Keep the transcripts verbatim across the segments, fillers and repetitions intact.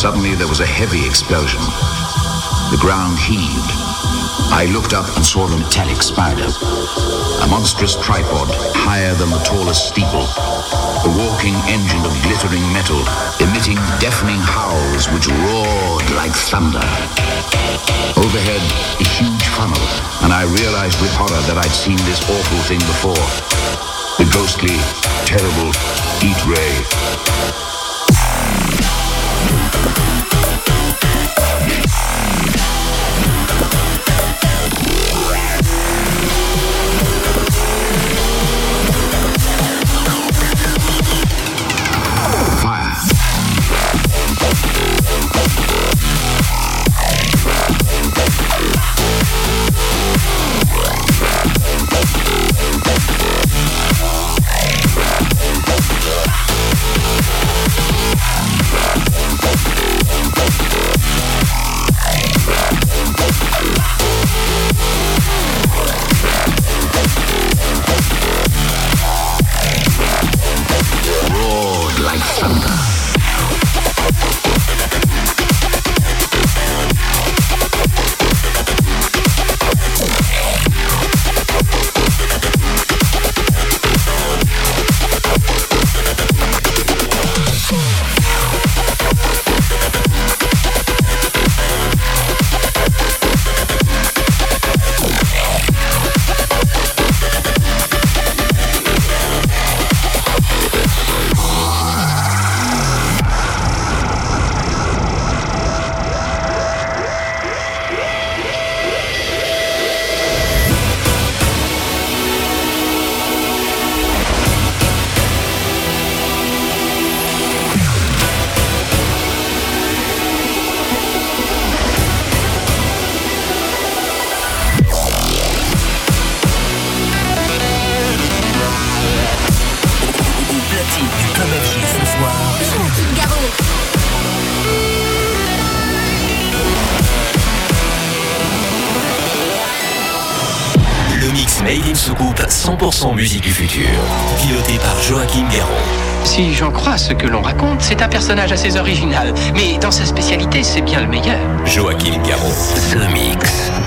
Suddenly there was a heavy explosion. The ground heaved. I looked up and saw a metallic spider, a monstrous tripod higher than the tallest steeple, a walking engine of glittering metal, emitting deafening howls which roared like thunder. Overhead, a huge funnel, and I realized with horror that I'd seen this awful thing before. The ghostly, terrible heat ray. cent pour cent musique du futur, piloté par Joachim Garraud. Si j'en crois ce que l'on raconte, c'est un personnage assez original, mais dans sa spécialité, c'est bien le meilleur. Joachim Garraud, The Mix.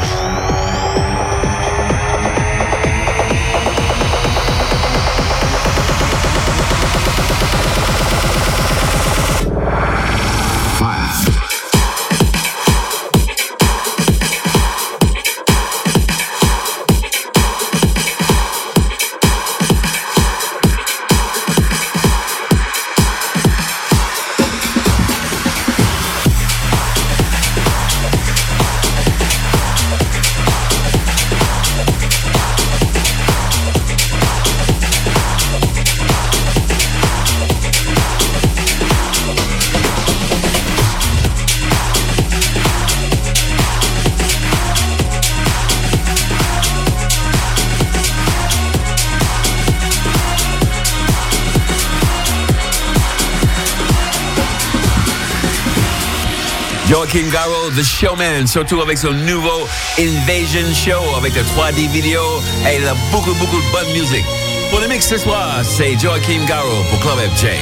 Joachim Garraud, The Showman, surtout avec son nouveau Invasion Show avec de trois D vidéo et il a beaucoup beaucoup de bonne musique. Pour le mix ce soir, c'est Joachim Garraud pour Club F J.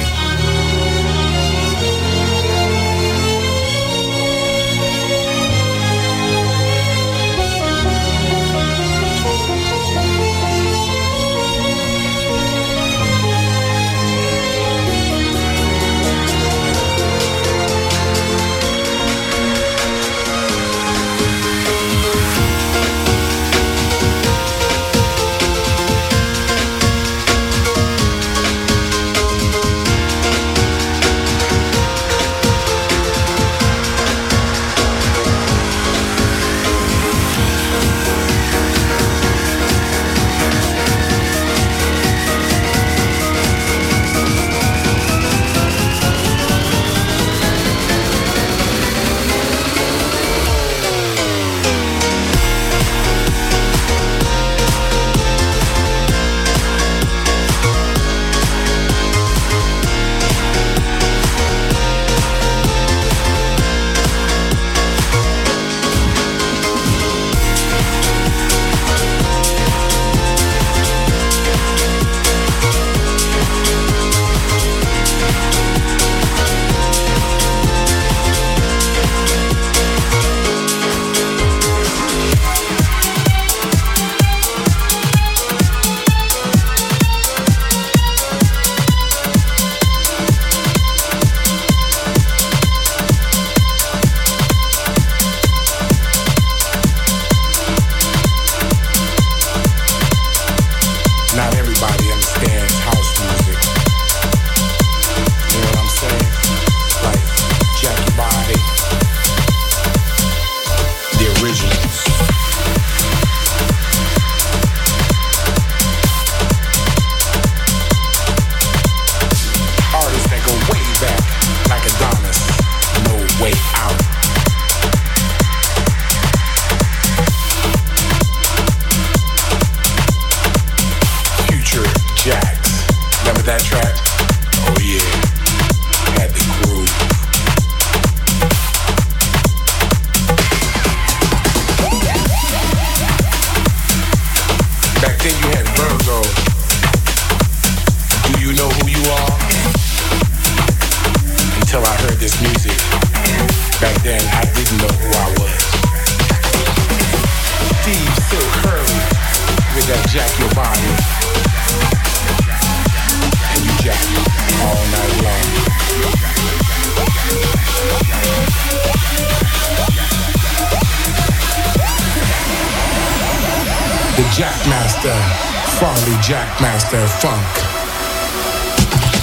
Master, Farley Jack Master Funk.